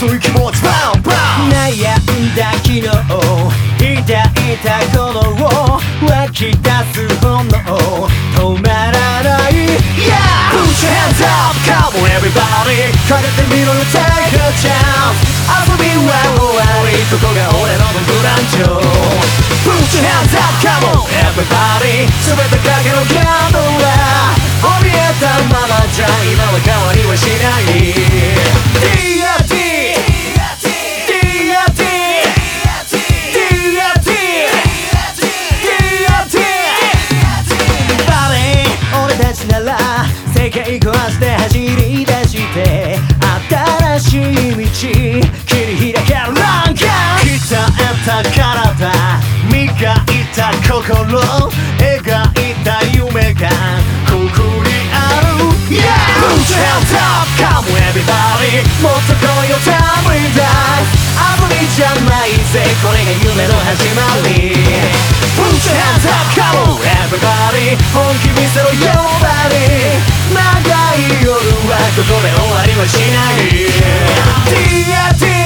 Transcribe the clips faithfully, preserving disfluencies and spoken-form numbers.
そういう気持ちバウンバウン悩んだ昨日抱いた頃を湧き出す炎止まらない、 yeah! Put your hands up, come on everybody かけてみろよ take a chance 遊びは終わりここが俺のブランチョ Put your hands up, come on everybody 全てかけろキャンドルは怯えたままじゃ今は変わりはしない ディーアールティー世界壊して走り出して新しい道切り開けるランカー鍛えた体磨いた心描いた夢がここにある Yeah! Put your hands up, come on everybody もっと来いよ Time we die 遊びじゃないぜこれが夢の始まり Put your hands up, come on everybody 本気見せろ Your body 長い夜はここで終わりはしない ディーアールティー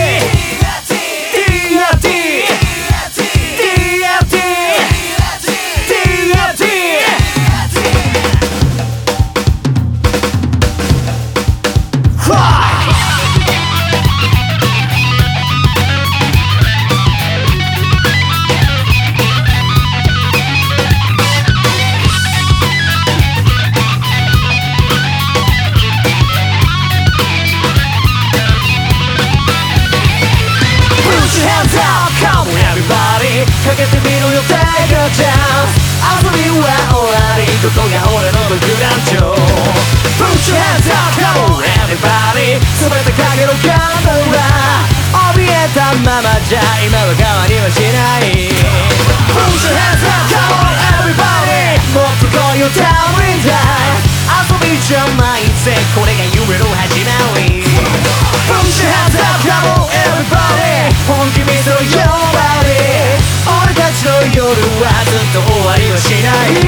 かけてみろよ Take a chance 遊びは終わりここが俺のブランチョ Put your hands up, come on everybody 全てかけろキャンドルは怯えたままじゃ今は変わりはしない Put your hands up, come on everybody もっと来いよ Time we die 遊びじゃないぜこれが夢の始まり Put your hands up, come on everybody 本気見せろ Your body 俺たちの夜はずっと終わりはしない